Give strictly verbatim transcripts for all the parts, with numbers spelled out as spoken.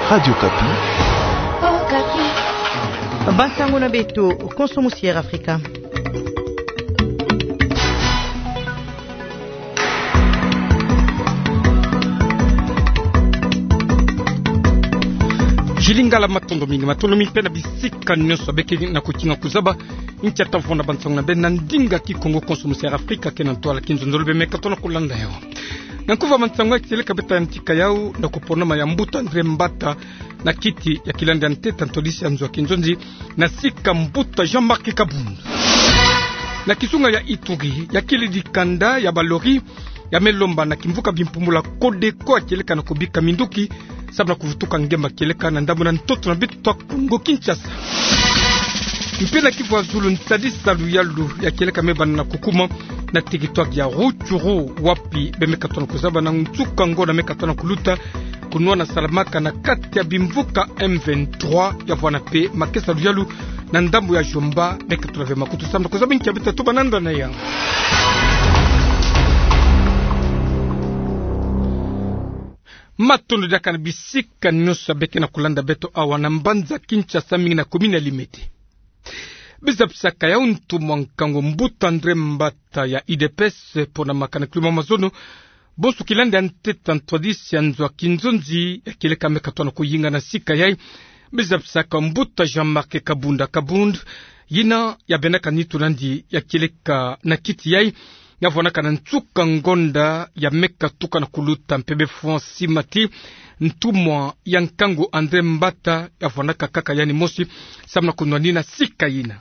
Radio Kapi. Oh, Kapi. Bansango na beto, Consomusière Africa. Jilingala matondo mingi matondo mingi pena bisika nyonso beke na kukinga kuzaba incha tavona bansango na be na ndinga ki Congo Consomusière Africa kena toala kinzondolo be meka tona kulanda yao. Nankuva mansango ekiteleka beta ntika yao na kupona mayambuta Andre Mbata na kiti ya kilanda nteta ntolisi anzwa kinzonzi na sika mbuta Jean-Marc Kabund. Na kisunga ya Ituri ya kilidi kanda ya balori ya melomba na kimvuka bimpumula Kodeko akeleka na kubika minduki sabna kuvutuka ngemba keleka na ndamu na ntoto na bitu Kongo Kinshasa. Mpena Kivu Zulu ntadisa luyalu ya keleka meba na kukuma na territoire ya Rutshuru wapi bemekatona kuzaba na ntuka ngona mekatona kuluta kunwa na salamaka na kati ya bimvuka M vingt-trois ya bwana pe makesa luyalu na ndambu ya Jomba mekatona ve makutu sabna kuzaba nkia bita tuba nanda na ya. Matondo daka na bisika nyosa beke na kulanda beto awa na mbanza Kinshasa mingi na komine Limete. Bizapsaka ya untu mwankango mbuta Andre Mbata ya I D P S pona makana klima mazono bonsu kilande anteta ntwadisi ya nzwa kinzonzi ya kileka mekatwana kuyinga na sika yai. Bizapsaka mbuta Jean-Marc Kabunda Kabund yina ya benaka nitu nandi ya kileka na kiti yai ya vonaka na ntsuka ngonda ya meka tuka na kuluta mpebe Franci Mati ntumwa ya nkango Andre Mbata ya vonaka kaka yani mosi samna kunwanina sika yina.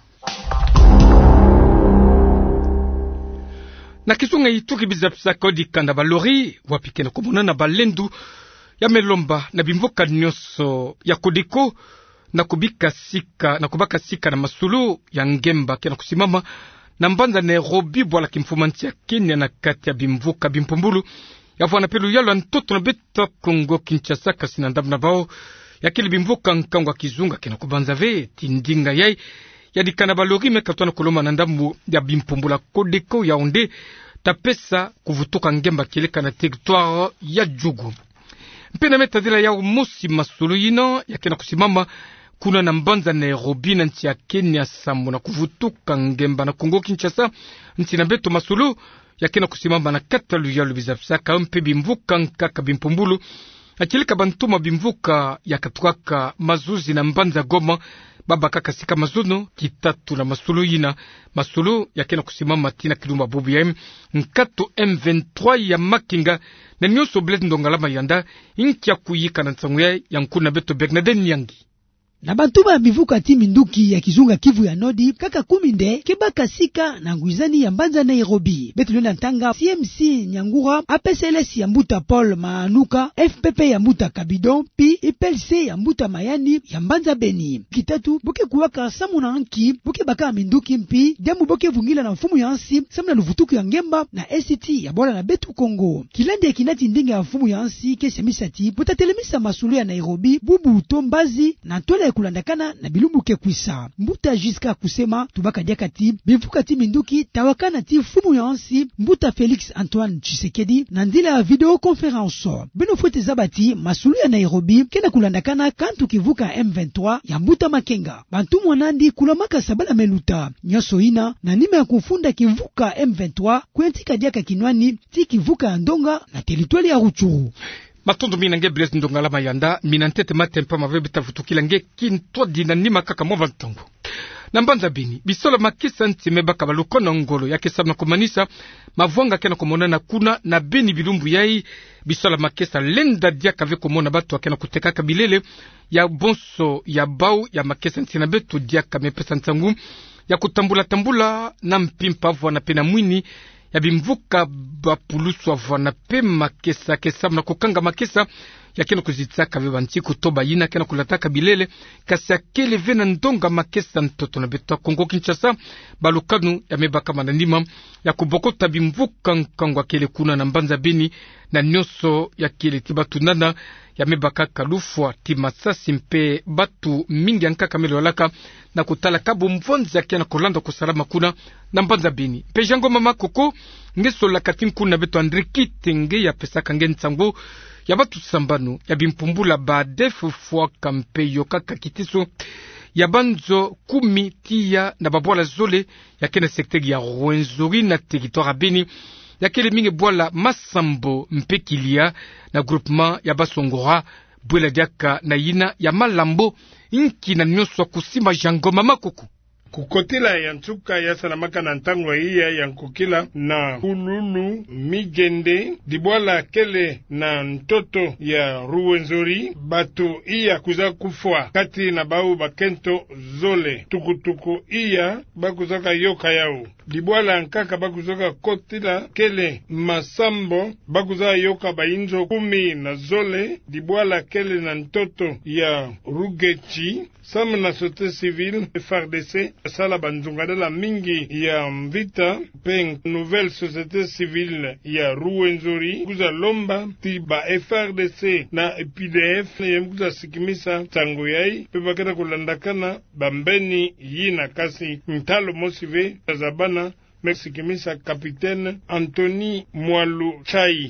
Na kisunga Ituri bizapsa kodi kanda balori wapike na kumuna na balendu ya melomba na bimvoka nyoso ya Kodeko na kubika sika na kubaka sika na masulu ya ngemba kena kusimama na mbanza Nairobi bwala kimfumantia Kenya na kati ya bimvuka bimpumbulu ya vwana pelu yalo antoto na beta Kongo Kinshasa kasi na ndabu na bao ya kili bimvuka nkango kizunga kena kubanza ve tindinga yai ya dikana balori mekatwana kuloma na ndabu ya bimpumbula Kodeko ya onde tapesa kuvutuka ngemba kileka na territoire ya Jugu. Mpena metadila ya umusi masulu yino ya kena kusimama kuna na mbanza Nairobi na nchi ya Kenya sambo na kuvutuka ngemba na Kongo Kinshasa nchi na beto masulu ya kena kusimama na katalu ya lubizafsaka mpe bimvuka nkaka bimpumbulu akilika bantuma bimvuka ya katuaka mazuzi na mbanza Goma baba kaka sika mazuno kitatu na masulu yina masulu ya kena kusimama tina kilumba bubu ya M nkato M vingt-trois ya makinga na nyoso bled ndongalama yanda inkia kuyika na nsangu ya yankuna beto Bernadette Nyangi. Na bantu ba bivuka timi nduki ya kizunga Kivu ya Nodi kaka kuminde kebaka sika na nguizani ya mbanza Nairobi betu na ntanga C M C Nyangura A P C L S ya mbuta Paul Maanuka F P P ya mbuta Kabidon pi I P L C ya mbuta Mayani ya mbanza Beni kitatu boke kuwaka samu na anki boke baka minduki mpi demu boke vungila na mfumu ya ansi samu na nuvutuku ya ngemba na S C T ya bola na betu Kongo kilande kinati ndinga ya mfumu ya ansi kese misati butatelemisa masulu ya Nairobi bubu utombazi na tole kulandakana na bilumbu ke kwisa mbuta jiska kusema tubaka diakati bivuka ti minduki tawakana ti fumu ya ansi mbuta Felix Antoine Tshisekedi na ndila ya video conference bino fote zabati masulu ya Nairobi kena kulandakana kantu kivuka M vingt-trois ya mbuta Makenga bantu mwanandi kulamaka sabala meluta nyoso ina na nime ya kufunda kivuka M vingt-trois kwentika diaka kinwani ti kivuka ya Ndonga na teritwali ya Rutshuru. Matondo mina nge Blaise Ndongala mayanda mina ntete matempa mavebe tafutukila nge kintwa dina nima kaka mova ntongo. Na mbanza Beni bisola makisa ntime baka balukona ngolo yake sabna kumanisa mavwanga kena kumonana kuna na Beni bilumbu yai bisola makisa lenda dia kave kumona batu wakena kutekaka bilele ya bonso ya bau ya makisa ntina betu dia kamepesa ntangu ya kutambula tambula na mpimpa vwana pena mwini ya bimvuka bapulusu avana pe makesa kesa na kukanga makesa ya kena kuzitaka veba ntiku toba yina kena kulataka bilele kasi ya kele vena ndonga makesa ntoto na beto Kongo Kinshasa balukanu ya mebaka mananima ya kubokota bimvuka nkangwa kele kuna na mbanza Beni na nyoso ya kele tibatunana ya mebaka kalufwa timasasi mpe batu mingi ankaka mele walaka na kutala kabu mvonzi ya kiana kolanda kusalama kuna na mbanza Beni. Pejango mama koko ngeso la katin kuna beto Andriki tenge ya pesaka nge nsango ya batu sambano ya bimpumbula badefu fwa kampe yokaka kitiso ya banzo kumi tia na babwala zole ya kena sektegi ya Rwenzori na territoire Beni ya kele mingi bwala Masambo mpekilia na groupement ya Basongora bwela diaka na yina ya Malambo inki na nyoswa kusima jangoma makuku kukotila ya ntuka ya salamaka na ntango iya ya nkokila na hululu migende dibwala kele na ntoto ya Rwenzori batu iya kuza kufwa kati na bau bakento zole tukutuku iya bakuzaka yoka yao dibwala nkaka bakuzaka kotila kele Masambo bakuzaka yoka bainzo kumi na zole dibwala kele na ntoto ya Rugechi sama na sote civil F A R D C sala banzungadela mingi ya mvita pe nouvelle société civile ya Rwenzori kuza lomba ti ba F A R D C na P D F ya kuza sikimisa tango yai pe bakata kulandakana bambeni yina kasi mtalo mosive zabana mesikimisa kapitaine Anthony Mwalu Chai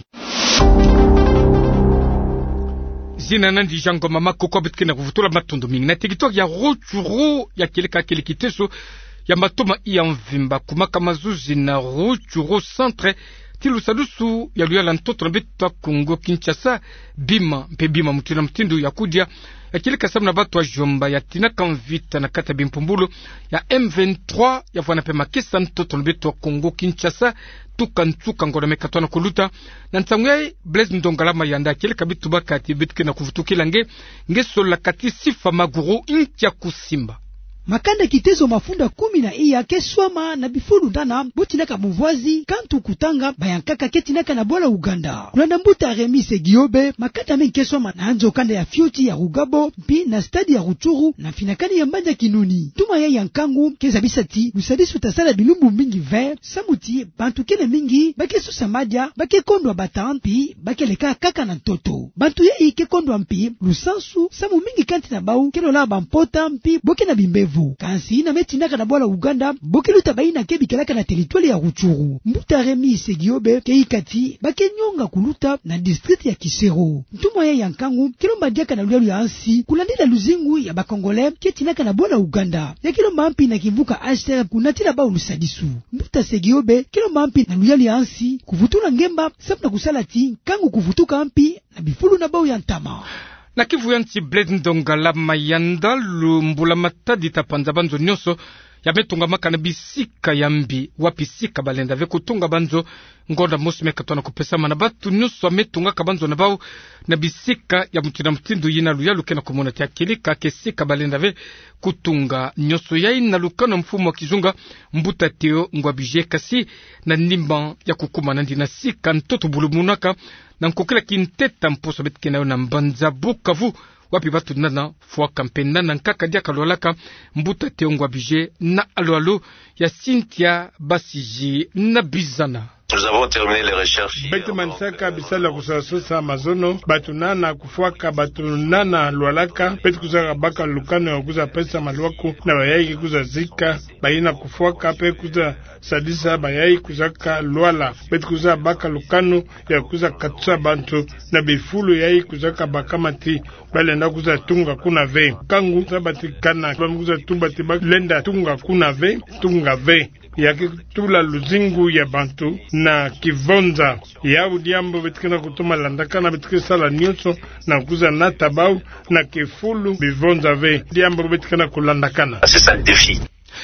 zina nandi jango mama koko bitkina kuvutula matondo mingi na territoire ya Rutshuru ya kilika kilikiteso ya matoma iya mvimba kumaka mazuzi na Rutshuru centre tilu sadusu ya luya lantoto na bita Kongo Kinshasa bima mpe bima mutuna mtindu ya kudia ya kilika sabu na batu wa jomba ya tina kanvita na kata bimpumbulo ya M vingt-trois ya vwana pe makisa ntoto na bita Kongo Kinshasa tuka ntuka ngona mekatwana kuluta na ntangwe Blaise Ndongalama yanda kilika bitu bakati bitke na kuvutukila nge nge sola kati sifa maguru intia kusimba makanda kitezo mafunda kumi na iya keswama na bifulu ndana butinaka muvwazi kantu kutanga bayankaka ketinaka na bola Uganda kulanda mbuta Remise Giobe makata men keswama na anzo kanda ya Fioti ya Rugabo mpi na stadi ya Rutshuru na finakani ya Mbanja Kinuni tuma ya yankangu keza bisati usadisu tasala bilumbu mingi ver samuti bantu kene mingi bake susa madia bake kondwa batan mpi bake leka kaka na ntoto bantu ya ike kondwa mpi lusansu samu mingi kanti na bau kelo la bampota mpi boke na bimbevu kansi na metinaka na bola Uganda bokeluta baina kebikalaka na territoire ya Rutshuru mbuta Remise Giobe keikati bakenyonga kuluta na district ya Kisero ntuma ya yankangu kilomba diaka na lulu ya ansi kulandila luzingu ya bakongole ketinaka na bola Uganda ya kilomba ampi na kivuka Asher kunatila ba ulusadisu mbuta Segiobe kilomba ampi na lulu ya ansi kuvutula ngemba sabu na kusalati kangu kuvutuka ampi na bifulu na bau ya ntama na Kivu ya nti Blaise Ndongalama yanda lumbula matadi tapanza banzo nyonso ya metunga maka na bisika yambi wapisika balenda ve kutunga banzo ngonda mosi mekatwana kupesama na batu nyonso metunga kabanzo na bau na bisika ya mutina mtindu yina luya lukena kumona tia kilika kesika balenda ve kutunga nyonso ya ina lukana mfumo wa kizunga mbuta teo ngwabije kasi na nimba ya kukuma nandi na sika ntoto bulumunaka na nkokela kinteta mposo betkena yo na mbanza Bukavu wapi batu nana fwa kampenda na nkaka dia kalolaka mbuta teongwa bije na alo alo ya Cynthia Basiji na Bizana. Nous avons terminé les recherches. Batu mansaka bisala kusasosa mazono batu nana kufuaka batu nana lwalaka petu kuzaka baka lukano ya kuza pesa maluaku na bayayi kuza zika bayina kufuaka pe kuza sadisa bayayi kuzaka lwala petu kuza baka lukano ya kuza katsa bantu na bifulu yayi kuzaka bakamati balenda kuza tunga kuna ve kangu sabati kana kuza tumba tiba lenda tunga kuna ve tunga ve yaki tula luzingu ya bantu na kivonza ya udiambo betikina kutuma landakana betikina sala nyonso na kuza natabau na kifulu bivonza ve diambo betikina kulandakana. C'est ça le défi.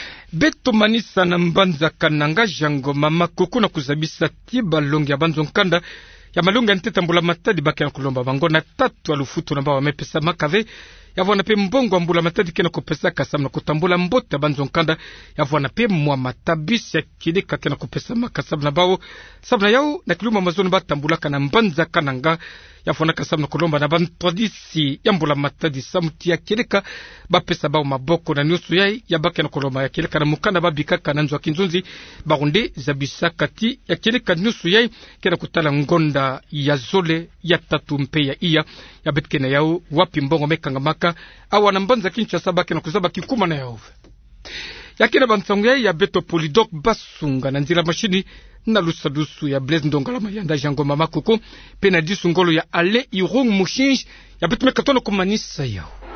Beto manisa na mbanza kananga jango mama kuku na kuzabisa tiba longi ya banzo nkanda ya malunga nteta mbula matadi baki na kulomba bango na tatu alufutu na bawa mepesa makave yavwana pe mbongo wa mbula matadi kena kupesa kasam na kutambula mbota banzo nkanda yavwana pe mwa matabisi ya kilika kena kupesa makasam na bawo sabna yao na kiluma mazono batambula kana mbanza kananga yavwana kasam na kulomba na bantradisi ya mbula matadi samuti ya kilika bapesa bawo maboko na nyusu yai ya baki na kulomba ya kilika na mukanda babika kananzo wa kinzunzi barunde zabisa kati ya kilika nyusu yai kena kutala ngonda ya zole ya tatu mpe ya iya ya betkena yao wapi mbongo mekanga maka awa na mbanza Kinshasa baki na kuzaba kikuma na yao yakina bansango ya beto Polydok Basunga na nzila mashini na lusadusu ya Blaise Ndongala mayanda jango mama koko pe na disungolo ya Ale Irong Mushinji ya beto mekatono kumanisa yao.